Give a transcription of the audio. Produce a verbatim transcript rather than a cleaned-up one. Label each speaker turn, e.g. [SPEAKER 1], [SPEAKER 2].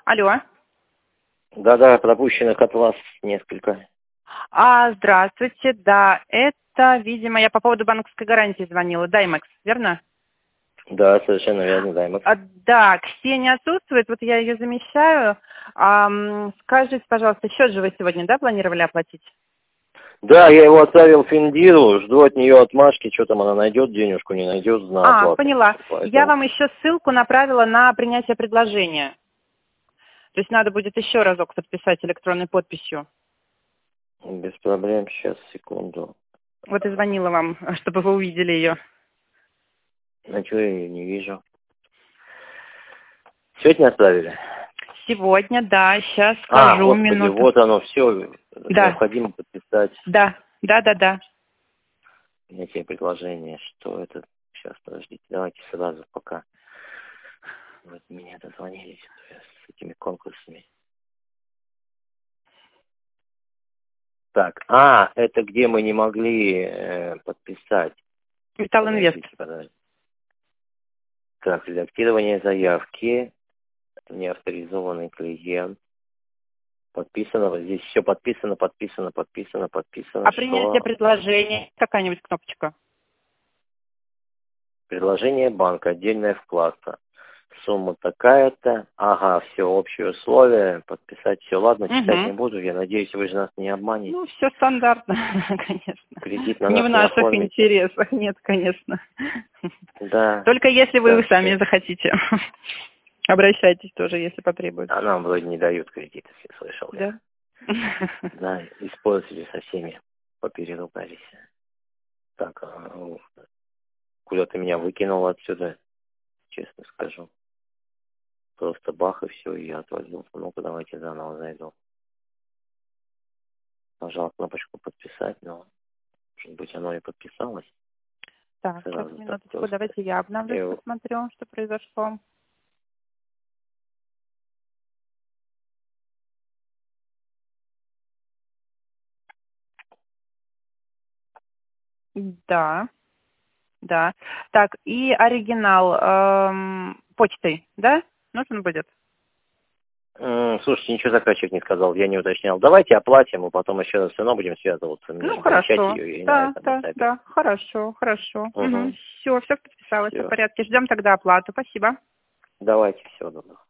[SPEAKER 1] Алло.
[SPEAKER 2] Да-да, пропущенных от вас несколько.
[SPEAKER 1] А, здравствуйте, да, это, видимо, я по поводу банковской гарантии звонила. Даймекс, верно?
[SPEAKER 2] Да, совершенно верно, Даймекс.
[SPEAKER 1] А, да, Ксения отсутствует, вот я ее замещаю. А, м, скажите, пожалуйста, счет же вы сегодня, да, планировали оплатить?
[SPEAKER 2] Да, я его отправил Финдиру, жду от нее отмашки, что там она найдет денежку, не найдет на
[SPEAKER 1] А,
[SPEAKER 2] оплату.
[SPEAKER 1] поняла. Я
[SPEAKER 2] Поэтому
[SPEAKER 1] вам еще ссылку направила на принятие предложения. То есть надо будет еще разок подписать электронной подписью.
[SPEAKER 2] без проблем, сейчас, секунду.
[SPEAKER 1] Вот и звонила вам, чтобы вы увидели ее.
[SPEAKER 2] А что я ее не вижу? Сегодня отправили?
[SPEAKER 1] Сегодня, да, сейчас
[SPEAKER 2] А,
[SPEAKER 1] скажу,
[SPEAKER 2] господи,
[SPEAKER 1] минуту.
[SPEAKER 2] вот оно, все,
[SPEAKER 1] Да,
[SPEAKER 2] необходимо подписать
[SPEAKER 1] да, да, да, да.
[SPEAKER 2] эти предложения, что это... Сейчас, подождите, давайте сразу, пока вот меня дозвонились с этими конкурсами. Так, а, это где мы не могли э, подписать.
[SPEAKER 1] Металл Инвест.
[SPEAKER 2] Подождите, подождите. Так, редактирование заявки, неавторизованный клиент. Подписано, вот здесь все подписано, подписано, подписано, подписано,
[SPEAKER 1] А принятие
[SPEAKER 2] что
[SPEAKER 1] предложения, какая-нибудь кнопочка?
[SPEAKER 2] предложение банка, отдельная вкладка. Сумма такая-то, ага, все, общие условия, подписать все. Ладно, читать не
[SPEAKER 1] Угу.
[SPEAKER 2] буду, я надеюсь, вы же нас не обманете.
[SPEAKER 1] Ну, все стандартно, конечно.
[SPEAKER 2] Кредит на
[SPEAKER 1] Не в
[SPEAKER 2] нас не
[SPEAKER 1] наших
[SPEAKER 2] оформите.
[SPEAKER 1] интересах, нет, конечно.
[SPEAKER 2] Да,
[SPEAKER 1] Только если вы
[SPEAKER 2] так
[SPEAKER 1] сами
[SPEAKER 2] что...
[SPEAKER 1] захотите. Обращайтесь тоже, если потребуется.
[SPEAKER 2] А нам вроде не дают кредитов, я слышал я.
[SPEAKER 1] Да?
[SPEAKER 2] Да, использовали со всеми, попереругались. Так, а, куда ты меня выкинул отсюда, честно скажу. Просто бах и все, и я отвалился. Ну-ка, давайте заново зайду. Нажал кнопочку подписать, но, может быть, оно и подписалось.
[SPEAKER 1] Так, сейчас,
[SPEAKER 2] Сразу так
[SPEAKER 1] минуточку,
[SPEAKER 2] просто.
[SPEAKER 1] давайте я обновлюсь,
[SPEAKER 2] И
[SPEAKER 1] посмотрю, что произошло. Да, да. Так, и оригинал эм, почтой, да? Нужен будет?
[SPEAKER 2] М, Слушайте, ничего заказчик не сказал, я не уточнял. Давайте оплатим, и потом еще раз все равно будем связываться. Мне
[SPEAKER 1] Ну,
[SPEAKER 2] же получать
[SPEAKER 1] хорошо.
[SPEAKER 2] ее и на
[SPEAKER 1] Да,
[SPEAKER 2] этом
[SPEAKER 1] да,
[SPEAKER 2] этапе.
[SPEAKER 1] да. Хорошо, хорошо. Угу.
[SPEAKER 2] Угу.
[SPEAKER 1] Все, все подписалось, все в
[SPEAKER 2] Все.
[SPEAKER 1] порядке. Ждем тогда оплату. Спасибо.
[SPEAKER 2] Давайте, всего доброго.